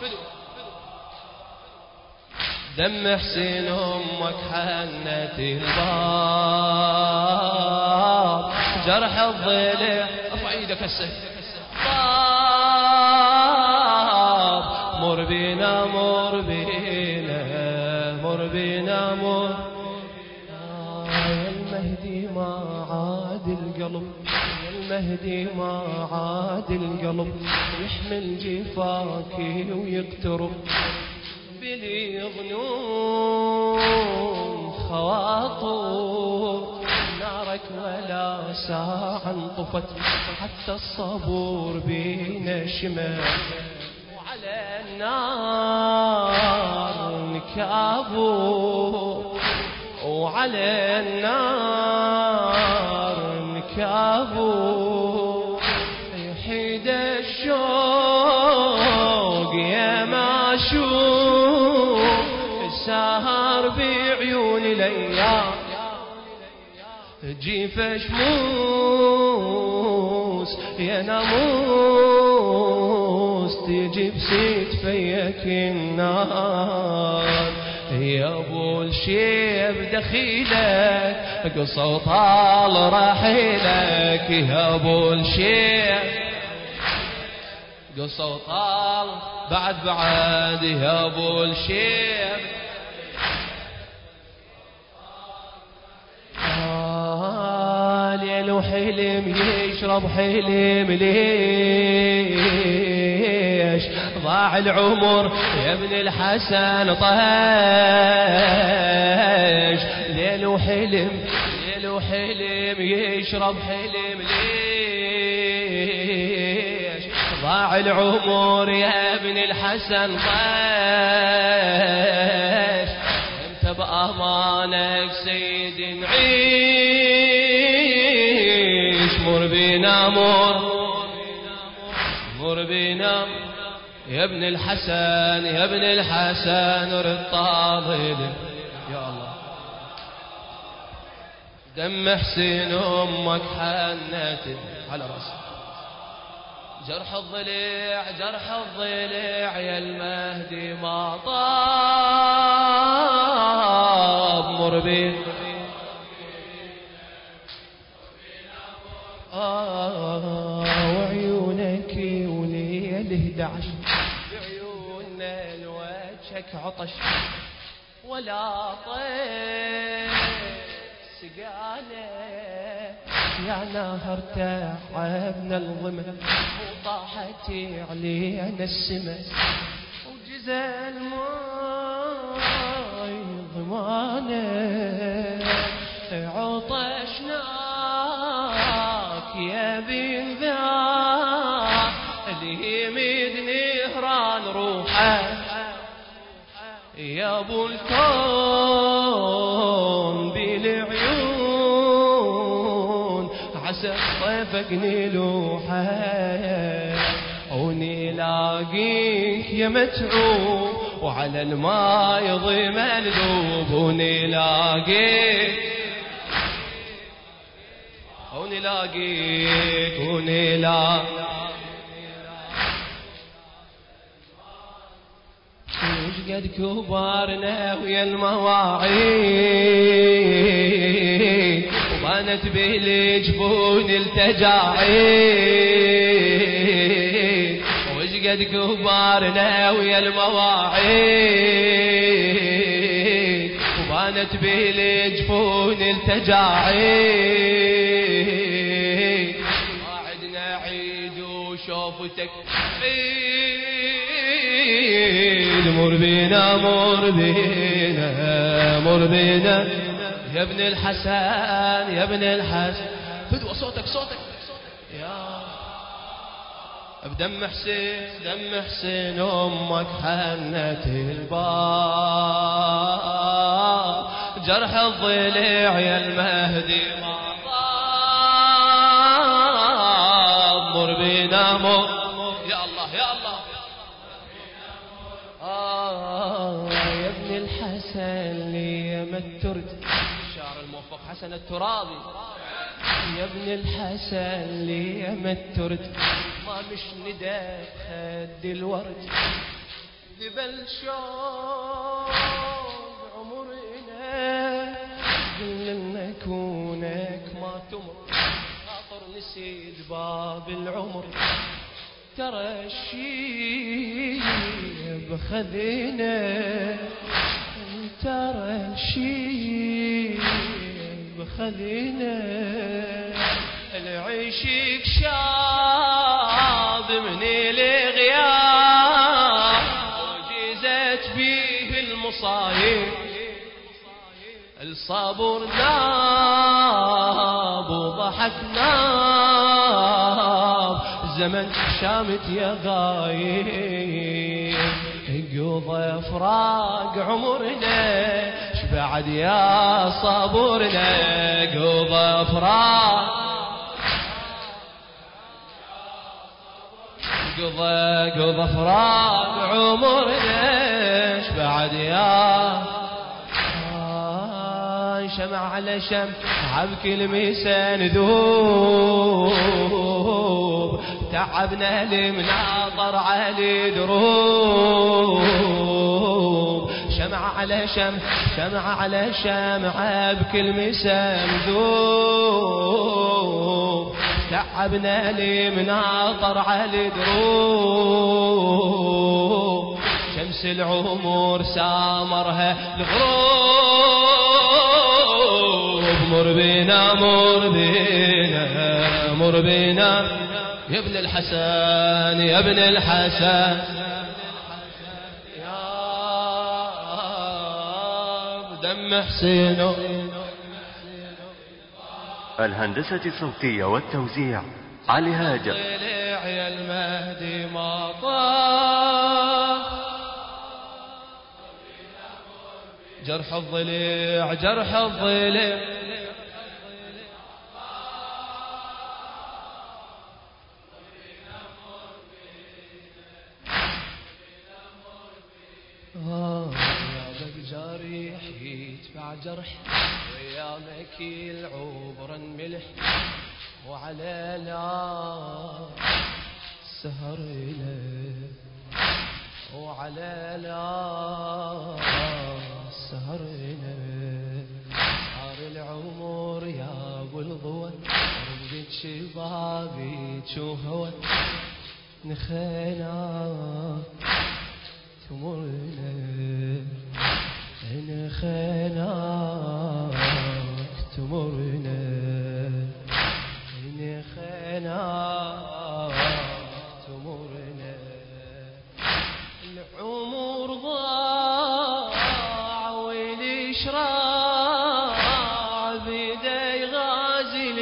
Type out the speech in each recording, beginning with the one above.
دم حسين أمك حنت الباب، جرح الضلع ارفع ايدك هسه طاب، مر بينا مر بينا مر بينا مر. يا المهدي ما عاد القلب، يا المهدي ما عاد القلب، يحمل جفاك ويقترب بلي ظنون خواطر، نارك ولا ساعة انطفت، حتى الصبور بينا شمال، وعلى النار نكابو، وعلى النار نكابو، يحيد الشوق يا معشوق، السهر بعيون الايام، جيف شموس يا ناموس، تجي بسيت فيك النار، يا ابو الشيب دخيلك قصة وطال رحيلك، يا ابو الشيب قصة وطال بعد يا ابو الشيب. ليل وحلم يشرب حلم ليش، ضاع العمر يا ابن الحسن طهش، ليل وحلم يشرب حلم ليش، ضاع العمر يا ابن الحسن طهش، انت بأمانك سيد نعيش، مر بينا مر بينا يا ابن الحسن يا ابن الحسن، رد طاضل يا الله. دم حسين امك حنت على راسي، جرح الضلع يا المهدي ما طاب، مر بينا وعيونك وليل 11 بعيوننا الوجهك عطش، ولا طير سقاله يا نهر تعبنا الظما، وطاحت علينا السما، وجزى الماي ضمانه، عطشناك يا بن ذا اللي يمد نهران روحه، يا ابو الكون بالعيون، عسى طيفقني لوحه، ونلاقيك يا متعوب، وعلى الماء يضم الذوب، ونلاقيك وش قد كبرنا ويا المواعيد، وبانت بالجفون التجاعيد، وش قد كبرنا ويا المواعيد، وبانت بالجفون التجاعيد، ما عدنا عيد وشوفتك عيد، مر بينا يا ابن الحسن يا ابن الحسن، فدوى صوتك يا بدم حسين امك حنت الباب، جرح الضلع يا المهدي ما طاب، مر بينا يا الله يا الله. يا ابن الحسن لي مترت، الشاعر الموفق حسن الترابي، يا ابن الحسن لي مترت، ما مش ندى خد الورد، ذبل شوق عمرنا قلنا كونك ما تمر خاطر نسيت باب العمر ترى الشيب خذينا ترى الشيب خذينا العيشك شاب من الغياب وجزت بيه المصايب الصبر ناب وضحك ناب زمن شامت يا غايب قضى فراق عمرنا شبعد يا صبرنا قضى فراق قضى فراق عمرنا شبعد يا شمع على شمع بكل ميسان ذوب تعبنا المناظر على دروب شمع على شمع بكل ميسان ذوب تعبنا المناظر على دروب شمس العمر سامرها الغروب مر بينا مر بينا مر بينا يا ابن الحسن يا ابن الحسن يا دم حسين. الهندسة الصوتية والتوزيع علي هاجر. طلع يا المهدي ما طاح جرح الضليع جرح الضليع يابك جريح يتبع جرح ويامك العبر ملح وعلى لا سهر له وعلى لا سهر له صار العمر يا ابو الضوى رمضت شبابي تشوفه نخينا تمرنا نخيناك تمرنا نخيناك تمرنا العمر ضاع والشراع بيدي غازل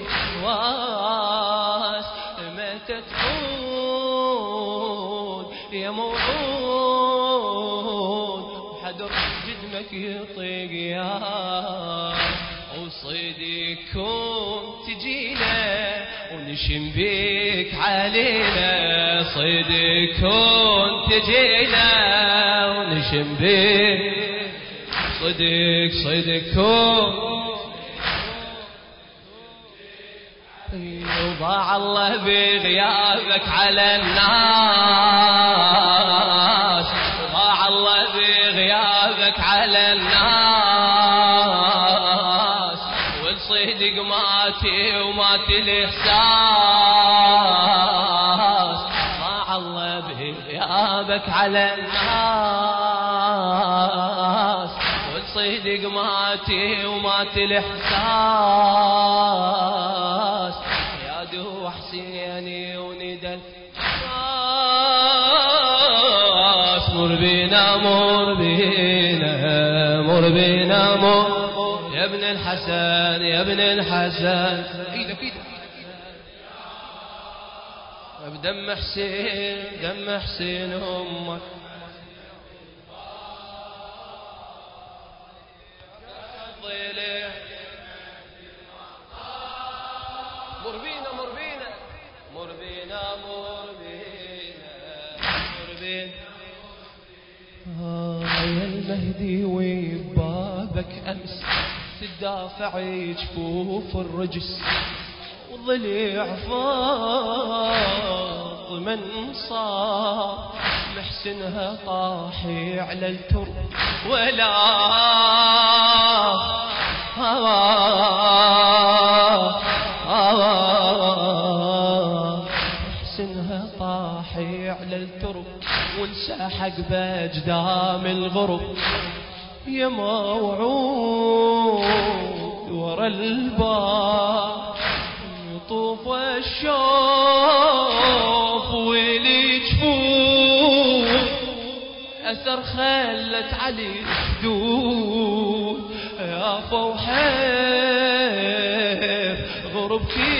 الوواس متى تعود يا موعود حدر جدمك يطيق يا وصيدك كون تجينا ونشم بيك علينا صيدك كون تجينا ونشم بيك صيدك كون وضاع الله بغيابك على الناس وضاع الله بغيابك على الناس والصدق ماتي وماتي الإحساس ضاع الله بغيابك على الناس والصدق ماتي وماتي الإحساس يا دو حسيني وندى مر بينا مر بينا مر بينا مر يا ابن الحسن يا ابن الحسن ايدك بدم حسين دم حسين امك مر بينا مر بينا مر بينا مر بينا مر بينا يا المهدي وبابك أمس تدافع جفوف الرجس وضلع فاض من صار محسنها طاحي على الترب ولا محسنها طاحي على الترب وانسحق باجدام الغرب يا موعود ورا الباب يطوف الشوف واللي جفوف أثر خلت علي خدود يا فوحيف غرب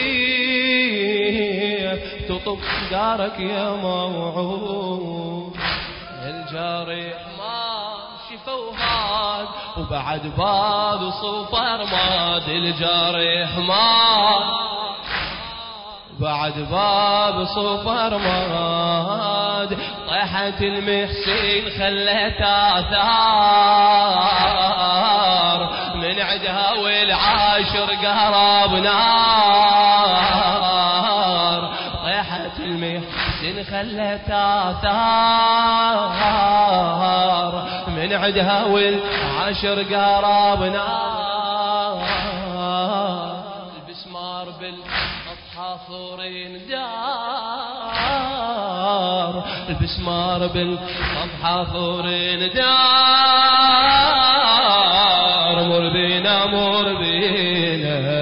كيف تطب دارك يا موعود الجارح ما شفى وهاد وبعد باب صفر ماد الجارح ماد بعد باب صفر ماد طيحت المحسن خلت آثار من عدها والعاشر قرب نار طيحت المحسن خلت آثار من عدها والعاشر قرب نار البسمار بالحافورين دار البسمار بالحافورين دار مر بينا